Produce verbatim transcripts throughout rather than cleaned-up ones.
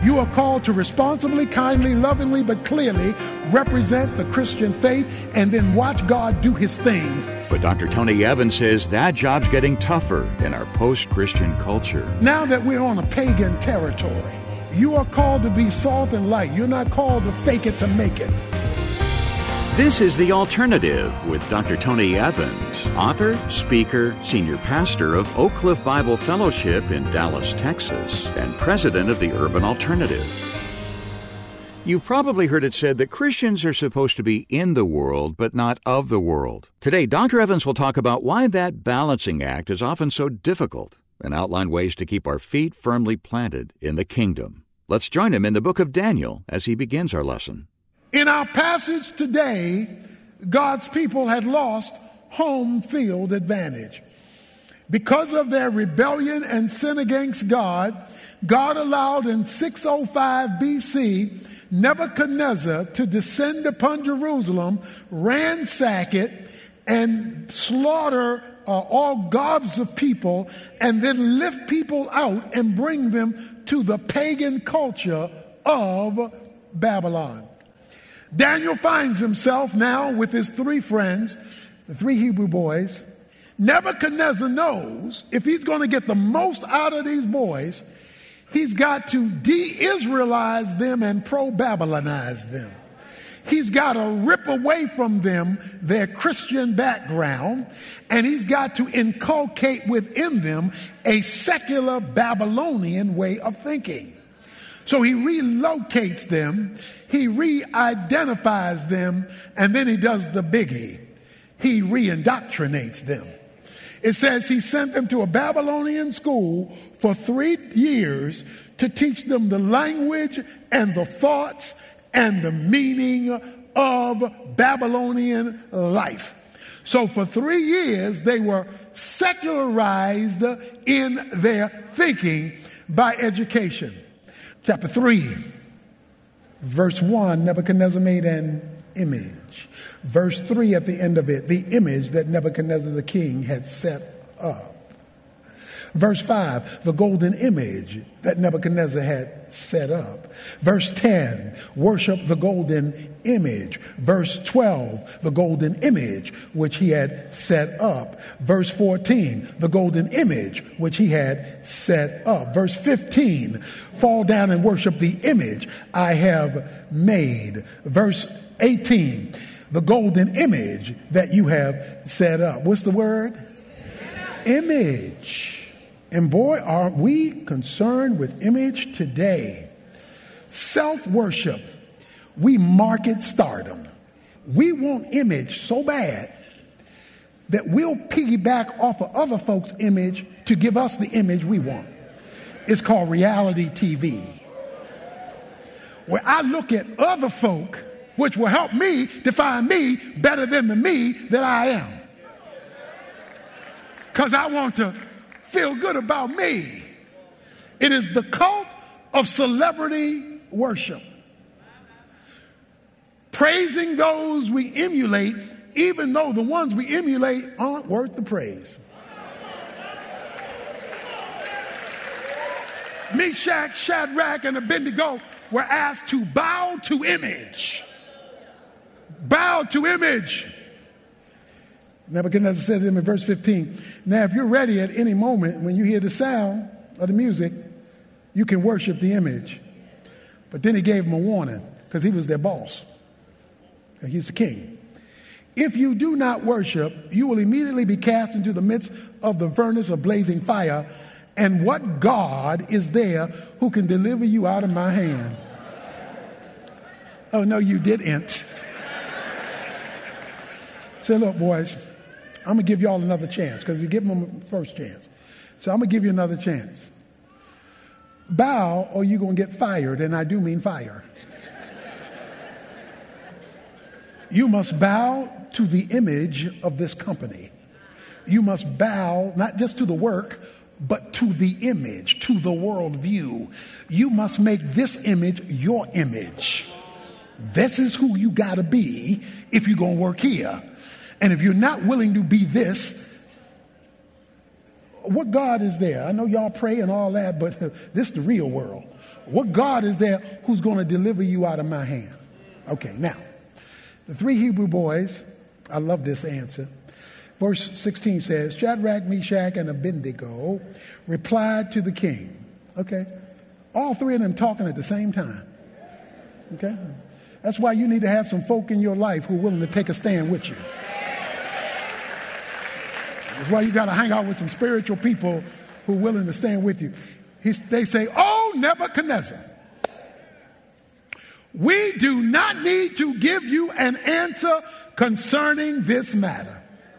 You are called to responsibly, kindly, lovingly, but clearly represent the Christian faith and then watch God do his thing. But Doctor Tony Evans says that job's getting tougher in our post-Christian culture. Now that we're on a pagan territory, you are called to be salt and light. You're not called to fake it to make it. This is The Alternative with Doctor Tony Evans, author, speaker, senior pastor of Oak Cliff Bible Fellowship in Dallas, Texas, and president of the Urban Alternative. You've probably heard it said that Christians are supposed to be in the world, but not of the world. Today, Doctor Evans will talk about why that balancing act is often so difficult and outline ways to keep our feet firmly planted in the kingdom. Let's join him in the book of Daniel as he begins our lesson. In our passage today, God's people had lost home field advantage. Because of their rebellion and sin against God, God allowed in six oh five B C Nebuchadnezzar to descend upon Jerusalem, ransack it, and slaughter uh, all gobs of people, and then lift people out and bring them to the pagan culture of Babylon. Daniel finds himself now with his three friends, the three Hebrew boys. Nebuchadnezzar knows if he's going to get the most out of these boys, he's got to de-Israelize them and pro-Babylonize them. He's got to rip away from them their Christian background, and he's got to inculcate within them a secular Babylonian way of thinking. So he relocates them, he re-identifies them, and then he does the biggie. He re-indoctrinates them. It says he sent them to a Babylonian school for three years to teach them the language and the thoughts and the meaning of Babylonian life. So for three years, they were secularized in their thinking by education. Chapter three, verse one, Nebuchadnezzar made an image. Verse three at the end of it, the image that Nebuchadnezzar the king had set up. Verse five, the golden image that Nebuchadnezzar had set up. Verse ten, worship the golden image. Verse twelve, the golden image which he had set up. Verse fourteen, the golden image which he had set up. Verse fifteen, fall down and worship the image I have made. Verse eighteen, the golden image that you have set up. What's the word? Image. And boy, are we concerned with image today. Self-worship. We market stardom. We want image so bad that we'll piggyback off of other folks' image to give us the image we want. It's called reality T V. Where I look at other folk, which will help me define me better than the me that I am. Because I want to feel good about me. It is the cult of celebrity worship. Praising those we emulate, even though the ones we emulate aren't worth the praise. Meshach, Shadrach, and Abednego were asked to bow to image. Bow to image. Nebuchadnezzar said to them in verse fifteen, now if you're ready at any moment when you hear the sound of the music, you can worship the image. But then he gave them a warning because he was their boss. He's the king. If you do not worship, you will immediately be cast into the midst of the furnace of blazing fire. And what God is there who can deliver you out of my hand? Oh, no, you didn't. Say, look, boys, I'm going to give y'all another chance because you give them a first chance. So I'm going to give you another chance. Bow or you're going to get fired, and I do mean fire. You must bow to the image of this company. You must bow not just to the work, but to the image, to the worldview. You must make this image your image. This is who you got to be if you're going to work here. And if you're not willing to be this, what God is there? I know y'all pray and all that, but this is the real world. What God is there who's going to deliver you out of my hand? Okay, now, the three Hebrew boys, I love this answer. Verse sixteen says, Shadrach, Meshach, and Abednego replied to the king. Okay, all three of them talking at the same time. Okay, that's why you need to have some folk in your life who are willing to take a stand with you. That's why you got to hang out with some spiritual people who are willing to stand with you. He's, they say, oh, Nebuchadnezzar, we do not need to give you an answer concerning this matter.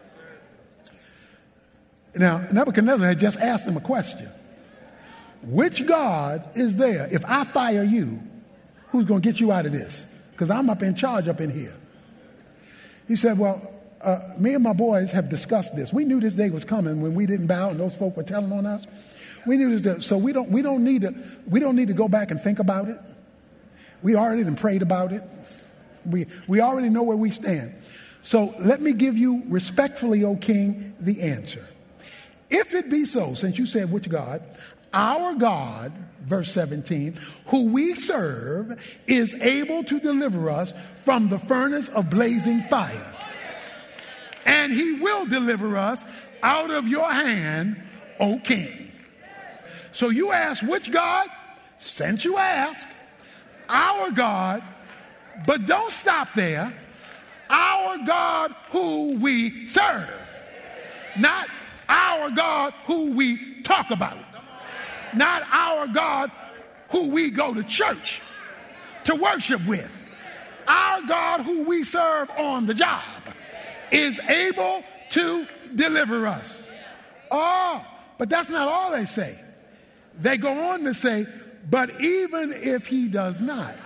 Now, Nebuchadnezzar had just asked him a question. Which God is there? If I fire you, who's going to get you out of this? Because I'm up in charge up in here. He said, well, uh, me and my boys have discussed this. We knew this day was coming when we didn't bow and those folk were telling on us. We knew this, so we don't we don't need to we don't need to go back and think about it. We already done prayed about it. We we already know where we stand. So let me give you respectfully, O king, the answer. If it be so, since you said which God, our God, verse seventeen, who we serve, is able to deliver us from the furnace of blazing fire. And he will deliver us out of your hand, O king. So you ask which God? Since you ask, our God, but don't stop there. Our God who we serve. Not our God who we talk about. Not our God who we go to church to worship with. Our God who we serve on the job is able to deliver us. Oh, but that's not all they say. They go on to say, but even if he does not,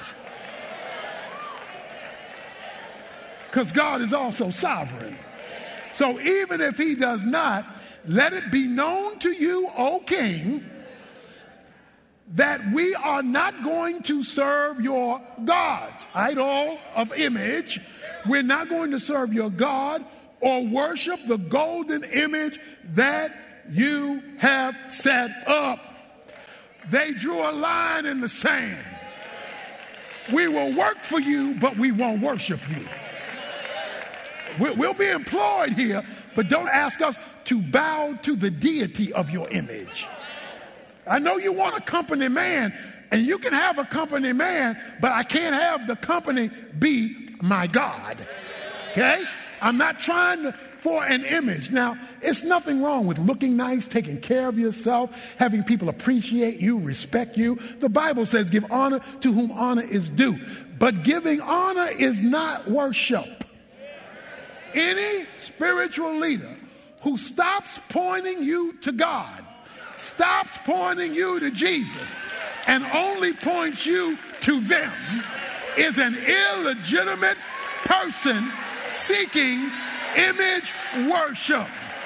because God is also sovereign. So even if he does not, let it be known to you, O king, that we are not going to serve your gods, idol of image. We're not going to serve your God or worship the golden image that you have set up. They drew a line in the sand. We will work for you, but we won't worship you. We'll be employed here, but don't ask us to bow to the deity of your image. I know you want a company man, and you can have a company man, but I can't have the company be my God. Okay? I'm not trying to, for an image. Now, it's nothing wrong with looking nice, taking care of yourself, having people appreciate you, respect you. The Bible says give honor to whom honor is due. But giving honor is not worship. Any spiritual leader who stops pointing you to God, stops pointing you to Jesus, and only points you to them is an illegitimate person seeking image worship.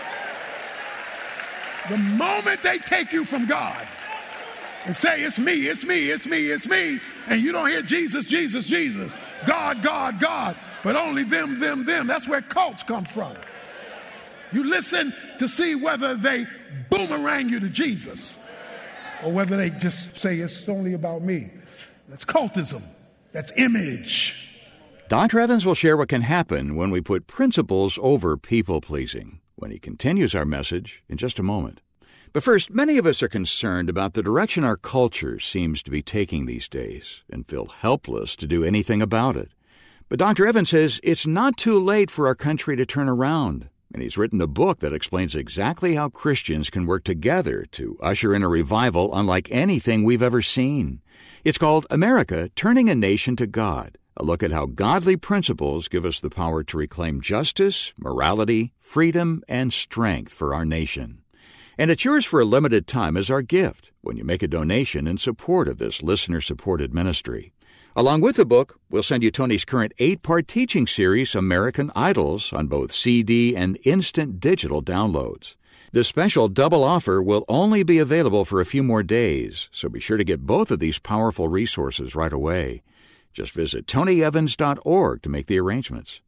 The moment they take you from God and say, it's me, it's me, it's me, it's me, and you don't hear Jesus, Jesus, Jesus, God, God, God, but only them, them, them, that's where cults come from. You listen to see whether they boomerang you to Jesus or whether they just say it's only about me. That's cultism. That's image. Doctor Evans will share what can happen when we put principles over people-pleasing when he continues our message in just a moment. But first, many of us are concerned about the direction our culture seems to be taking these days and feel helpless to do anything about it. But Doctor Evans says it's not too late for our country to turn around, and he's written a book that explains exactly how Christians can work together to usher in a revival unlike anything we've ever seen. It's called America, Turning a Nation to God, a look at how godly principles give us the power to reclaim justice, morality, freedom, and strength for our nation. And it's yours for a limited time as our gift when you make a donation in support of this listener-supported ministry. Along with the book, we'll send you Tony's current eight-part teaching series, American Idols, on both C D and instant digital downloads. This special double offer will only be available for a few more days, so be sure to get both of these powerful resources right away. Just visit tony evans dot org to make the arrangements.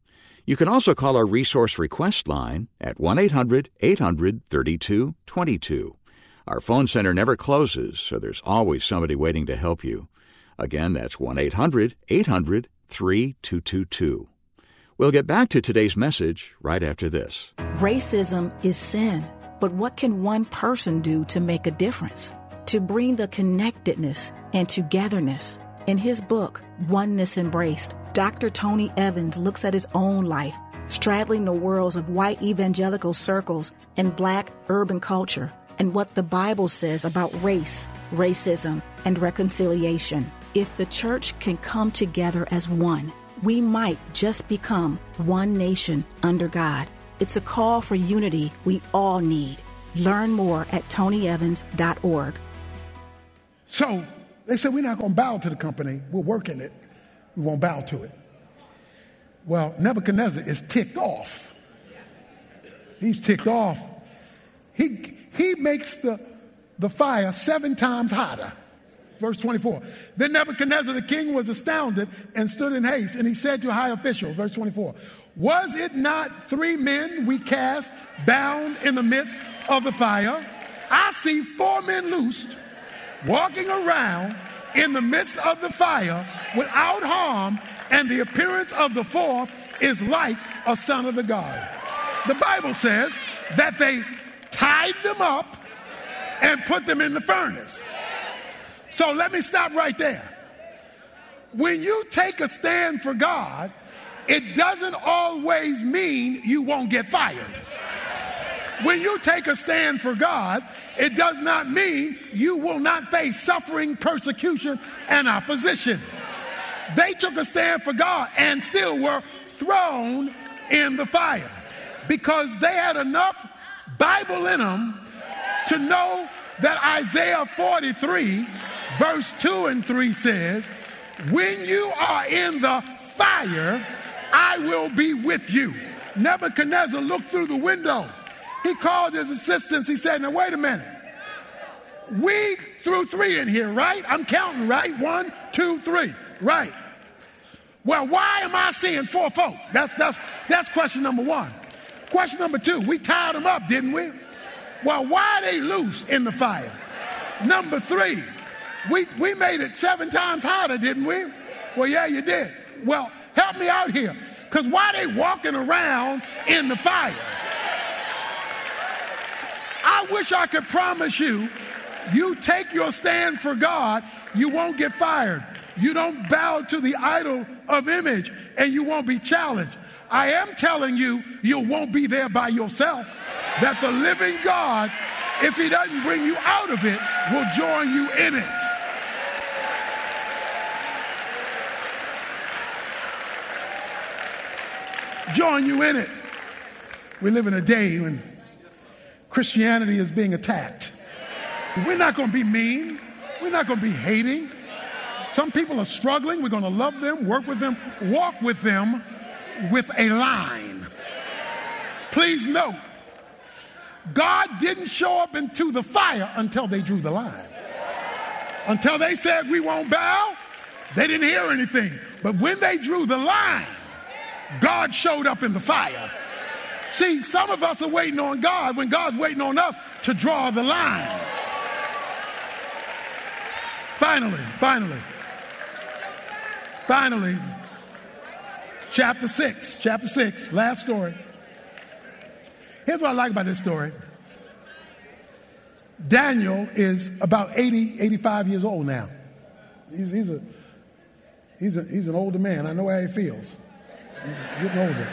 You can also call our resource request line at one eight hundred eight hundred thirty-two twenty-two. Our phone center never closes, so there's always somebody waiting to help you. Again, that's one eight hundred eight hundred thirty-two twenty-two. We'll get back to today's message right after this. Racism is sin, but what can one person do to make a difference? To bring the connectedness and togetherness. In his book, Oneness Embraced, Doctor Tony Evans looks at his own life, straddling the worlds of white evangelical circles and black urban culture, and what the Bible says about race, racism, and reconciliation. If the church can come together as one, we might just become one nation under God. It's a call for unity we all need. Learn more at tony evans dot org. So they said, we're not going to bow to the company. We're working it. We won't bow to it. Well, Nebuchadnezzar is ticked off. He's ticked off. He he makes the, the fire seven times hotter. Verse twenty-four. Then Nebuchadnezzar the king was astounded and stood in haste, and he said to high officials, verse twenty-four, was it not three men we cast bound in the midst of the fire? I see four men loosed, walking around in the midst of the fire without harm, and the appearance of the fourth is like a son of the God. The Bible says that they tied them up and put them in the furnace. So let me stop right there. When you take a stand for God, it doesn't always mean you won't get fired. When you take a stand for God, it does not mean you will not face suffering, persecution, and opposition. They took a stand for God and still were thrown in the fire because they had enough Bible in them to know that Isaiah forty-three, verse two and three says, when you are in the fire, I will be with you. Nebuchadnezzar looked through the window. He called his assistants. He said, now wait a minute. We threw three in here, right? I'm counting, right? One, two, three, right? Well, why am I seeing four folk? That's, that's, that's question number one. Question number two, we tied them up, didn't we? Well, why are they loose in the fire? Number three, we, we made it seven times hotter, didn't we? Well, yeah, you did. Well, help me out here, because why are they walking around in the fire? I wish I could promise you, you take your stand for God, you won't get fired. You don't bow to the idol of image, and you won't be challenged. I am telling you, you won't be there by yourself. That the living God, if he doesn't bring you out of it, will join you in it. Join you in it. We live in a day when Christianity is being attacked. We're not going to be mean. We're not going to be hating. Some people are struggling. We're going to love them, work with them, walk with them with a line. Please note, God didn't show up into the fire until they drew the line. Until they said, we won't bow, they didn't hear anything. But when they drew the line, God showed up in the fire. See, some of us are waiting on God when God's waiting on us to draw the line. Finally, finally, finally, chapter six, chapter six, last story. Here's what I like about this story. Daniel is about eighty, eighty-five years old now. He's, he's, a, he's, a, he's an older man. I know how he feels. He's getting older.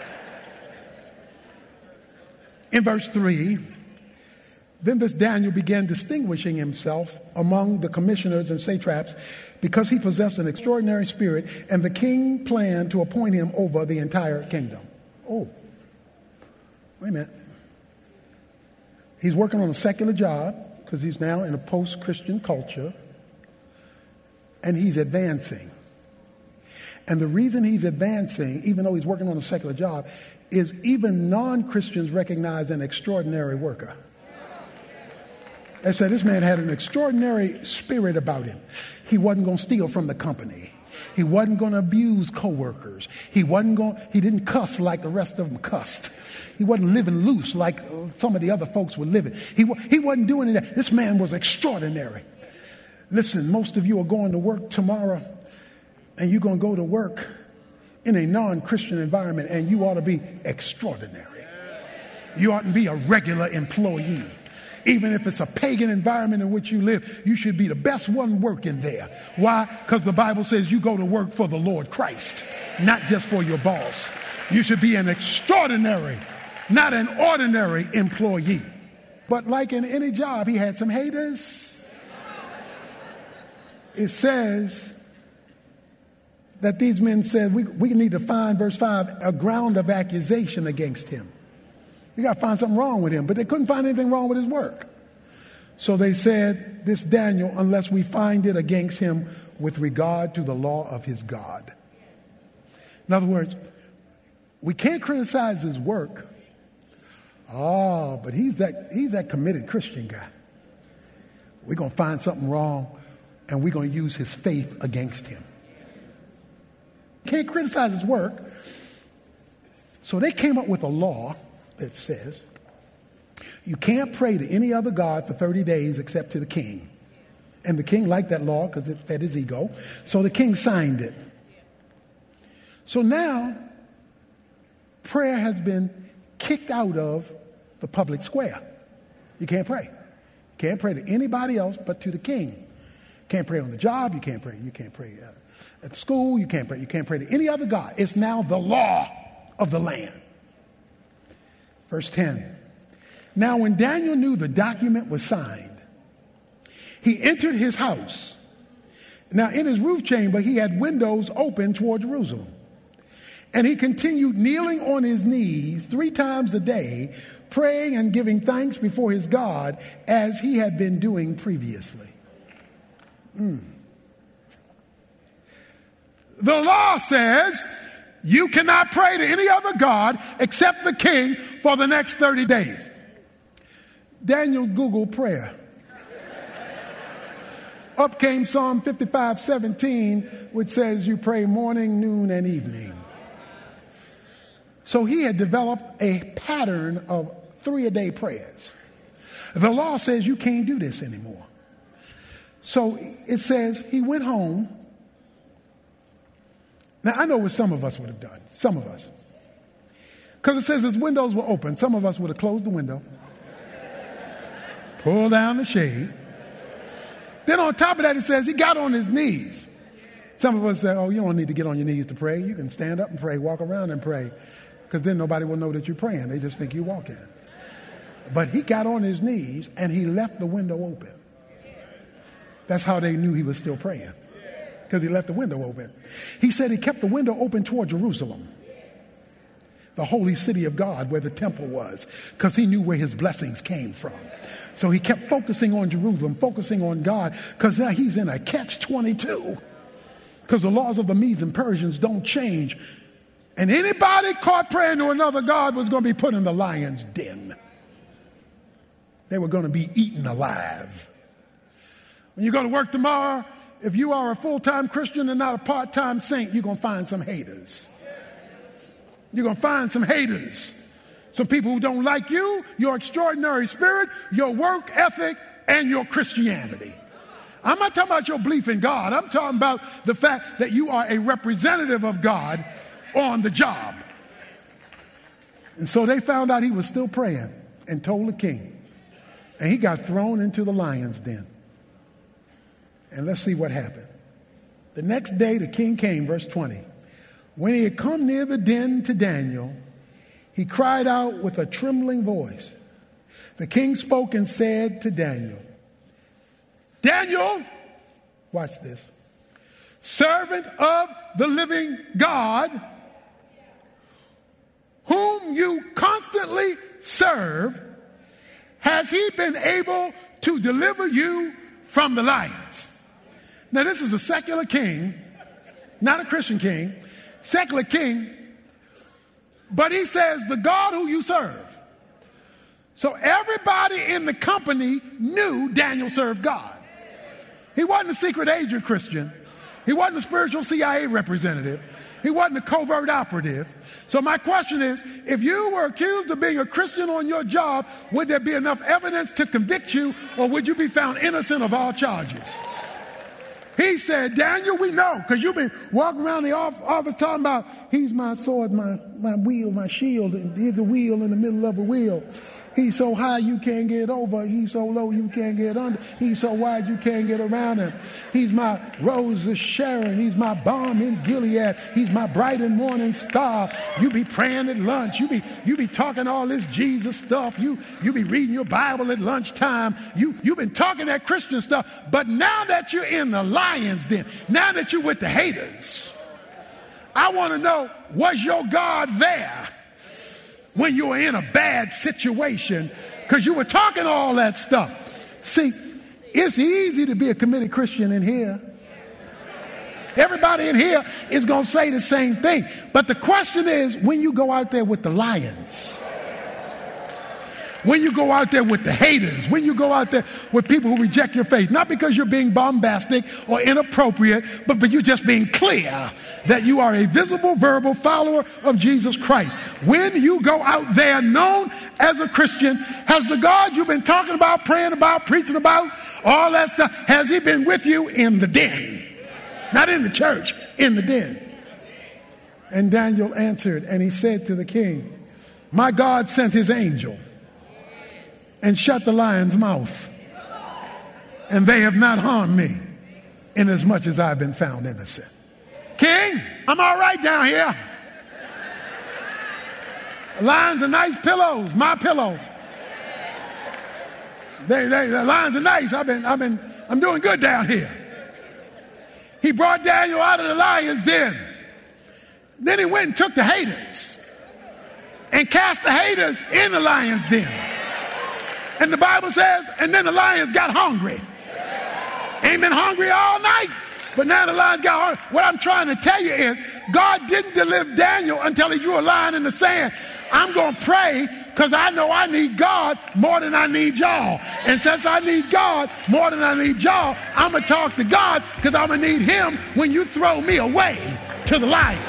In verse three, then this Daniel began distinguishing himself among the commissioners and satraps because he possessed an extraordinary spirit, and the king planned to appoint him over the entire kingdom. Oh, wait a minute. He's working on a secular job because he's now in a post-Christian culture, and he's advancing. And the reason he's advancing, even though he's working on a secular job, is even non-Christians recognize an extraordinary worker. They said this man had an extraordinary spirit about him. He wasn't going to steal from the company. He wasn't going to abuse coworkers. He wasn't going, he didn't cuss like the rest of them cussed. He wasn't living loose like some of the other folks were living. He, he wasn't doing that. This man was extraordinary. Listen, most of you are going to work tomorrow, and you're going to go to work in a non-Christian environment, and you ought to be extraordinary. You oughtn't be a regular employee. Even if it's a pagan environment in which you live, you should be the best one working there. Why? Because the Bible says you go to work for the Lord Christ, not just for your boss. You should be an extraordinary, not an ordinary employee. But like in any job, he had some haters. It says that these men said, we, we need to find, verse five, a ground of accusation against him. You got to find something wrong with him. But they couldn't find anything wrong with his work. So they said, this Daniel, unless we find it against him with regard to the law of his God. In other words, we can't criticize his work. Oh, but he's that, he's that committed Christian guy. We're going to find something wrong, and we're going to use his faith against him. Can't criticize his work. So they came up with a law that says you can't pray to any other god for thirty days except to the king. And the king liked that law because it fed his ego. So the king signed it. So now prayer has been kicked out of the public square. You can't pray. You can't pray to anybody else but to the king. You can't pray on the job. You can't pray. You can't pray uh, at the school. You can't pray. You can't pray to any other god. It's now the law of the land. Verse ten. Now when Daniel knew the document was signed, he entered his house. Now in his roof chamber he had windows open toward Jerusalem. And he continued kneeling on his knees three times a day, praying and giving thanks before his God as he had been doing previously. Mm. The law says you cannot pray to any other god except the king for the next thirty days. Daniel's Google prayer. Up came Psalm fifty-five seventeen, which says you pray morning, noon, and evening. So he had developed a pattern of three-a-day prayers. The law says you can't do this anymore. So it says he went home. Now, I know what some of us would have done. Some of us. Because it says his windows were open. Some of us would have closed the window, pulled down the shade. Then on top of that, it says he got on his knees. Some of us say, oh, you don't need to get on your knees to pray. You can stand up and pray, walk around and pray. Because then nobody will know that you're praying. They just think you're walking. But he got on his knees and he left the window open. That's how they knew he was still praying. Because he left the window open. He said he kept the window open toward Jerusalem, the holy city of God where the temple was, because he knew where his blessings came from. So he kept focusing on Jerusalem, focusing on God, because now he's in a catch twenty-two. Because the laws of the Medes and Persians don't change. And anybody caught praying to another god was going to be put in the lion's den. They were going to be eaten alive. When you go to work tomorrow, if you are a full-time Christian and not a part-time saint, you're going to find some haters. You're going to find some haters. Some people who don't like you, your extraordinary spirit, your work ethic, and your Christianity. I'm not talking about your belief in God. I'm talking about the fact that you are a representative of God on the job. And so they found out he was still praying and told the king. And he got thrown into the lion's den. And let's see what happened. The next day the king came, verse twenty. When he had come near the den to Daniel, he cried out with a trembling voice. The king spoke and said to Daniel, Daniel, watch this, servant of the living God, whom you constantly serve, has he been able to deliver you from the lions? Now, this is a secular king, not a Christian king, secular king, but he says the God who you serve. So everybody in the company knew Daniel served God. He wasn't a secret agent Christian. He wasn't a spiritual C I A representative. He wasn't a covert operative. So my question is, if you were accused of being a Christian on your job, would there be enough evidence to convict you, or would you be found innocent of all charges? He said, Daniel, we know, because you've been walking around the office talking about, he's my sword, my, my wheel, my shield, and here's a wheel in the middle of a wheel. He's so high you can't get over. He's so low you can't get under. He's so wide you can't get around him. He's my rose of Sharon. He's my balm in Gilead. He's my bright and morning star. You be praying at lunch. You be you be talking all this Jesus stuff. You you be reading your Bible at lunchtime. You you've been talking that Christian stuff. But now that you're in the lion's den, now that you're with the haters, I want to know, was your God there when you were in a bad situation, because you were talking all that stuff? See, it's easy to be a committed Christian in here. Everybody in here is going to say the same thing. But the question is, when you go out there with the lions, when you go out there with the haters, when you go out there with people who reject your faith, not because you're being bombastic or inappropriate, but, but you're just being clear that you are a visible, verbal follower of Jesus Christ. When you go out there known as a Christian, has the God you've been talking about, praying about, preaching about, all that stuff, has he been with you in the den? Not in the church, in the den. And Daniel answered, and he said to the king, my God sent his angel and shut the lion's mouth, and they have not harmed me, inasmuch as I've been found innocent. King, I'm all right down here. Lions are nice pillows, my pillow. They, they, the lions are nice. I've been, I've been, I'm doing good down here. He brought Daniel out of the lion's den. Then he went and took the haters and cast the haters in the lion's den. And the Bible says, and then the lions got hungry. Ain't been hungry all night, but now the lions got hungry. What I'm trying to tell you is, God didn't deliver Daniel until he drew a line in the sand. I'm going to pray because I know I need God more than I need y'all. And since I need God more than I need y'all, I'm going to talk to God because I'm going to need him when you throw me away to the lions.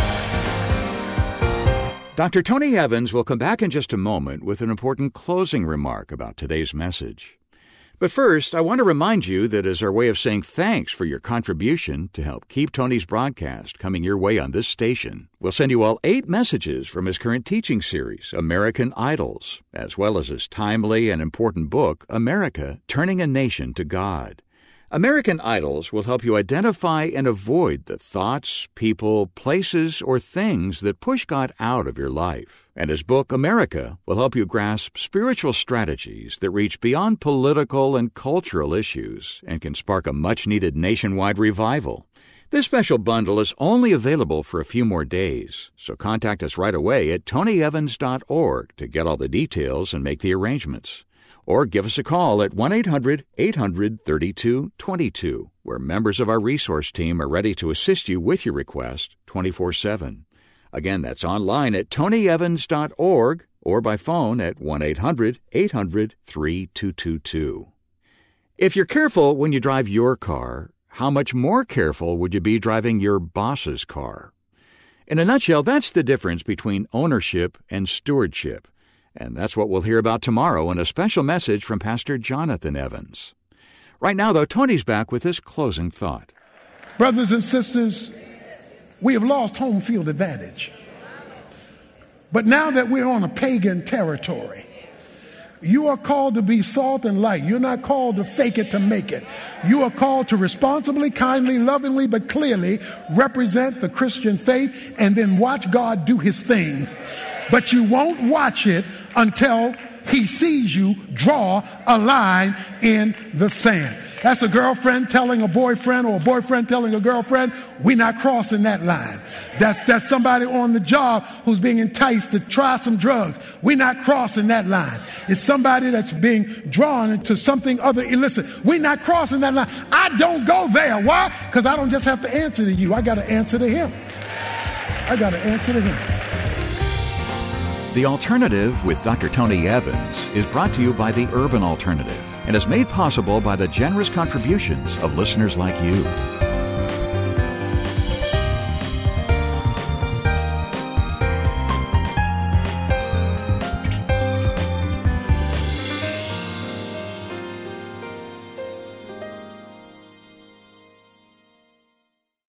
Doctor Tony Evans will come back in just a moment with an important closing remark about today's message. But first, I want to remind you that as our way of saying thanks for your contribution to help keep Tony's broadcast coming your way on this station, we'll send you all eight messages from his current teaching series, American Idols, as well as his timely and important book, America, Turning a Nation to God. American Idols will help you identify and avoid the thoughts, people, places, or things that push God out of your life. And his book, America, will help you grasp spiritual strategies that reach beyond political and cultural issues and can spark a much-needed nationwide revival. This special bundle is only available for a few more days, so contact us right away at tony evans dot org to get all the details and make the arrangements. Or give us a call at one eight hundred eight hundred thirty-two twenty-two, where members of our resource team are ready to assist you with your request twenty-four seven. Again, that's online at tony evans dot org or by phone at one eight hundred eight hundred thirty-two twenty-two. If you're careful when you drive your car, how much more careful would you be driving your boss's car? In a nutshell, that's the difference between ownership and stewardship. And that's what we'll hear about tomorrow in a special message from Pastor Jonathan Evans. Right now, though, Tony's back with his closing thought. Brothers and sisters, we have lost home field advantage. But now that we're on a pagan territory, you are called to be salt and light. You're not called to fake it to make it. You are called to responsibly, kindly, lovingly, but clearly represent the Christian faith and then watch God do his thing. But you won't watch it until he sees you draw a line in the sand. That's a girlfriend telling a boyfriend, or a boyfriend telling a girlfriend, we're not crossing that line. That's, that's somebody on the job who's being enticed to try some drugs. We're not crossing that line. It's somebody that's being drawn into something other illicit. We're not crossing that line. I don't go there. Why? Because I don't just have to answer to you. I got to answer to him. I got to answer to him. The Alternative with Doctor Tony Evans is brought to you by the Urban Alternative and is made possible by the generous contributions of listeners like you.